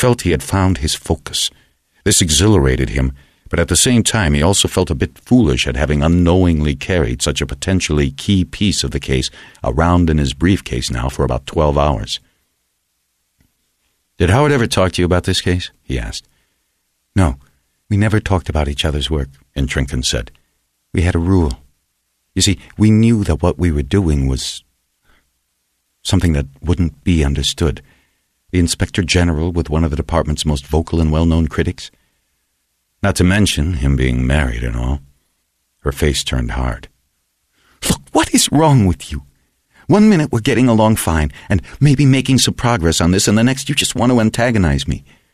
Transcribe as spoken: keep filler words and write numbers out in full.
felt he had found his focus. This exhilarated him, but at the same time he also felt a bit foolish at having unknowingly carried such a potentially key piece of the case around in his briefcase now for about twelve hours. "Did Howard ever talk to you about this case?" he asked. "No, we never talked about each other's work," Intrinken said. "We had a rule. You see, we knew that what we were doing was something that wouldn't be understood. The Inspector General with one of the department's most vocal and well-known critics. Not to mention him being married and all." Her face turned hard. "Look, what is wrong with you? One minute we're getting along fine and maybe making some progress on this, and the next you just want to antagonize me.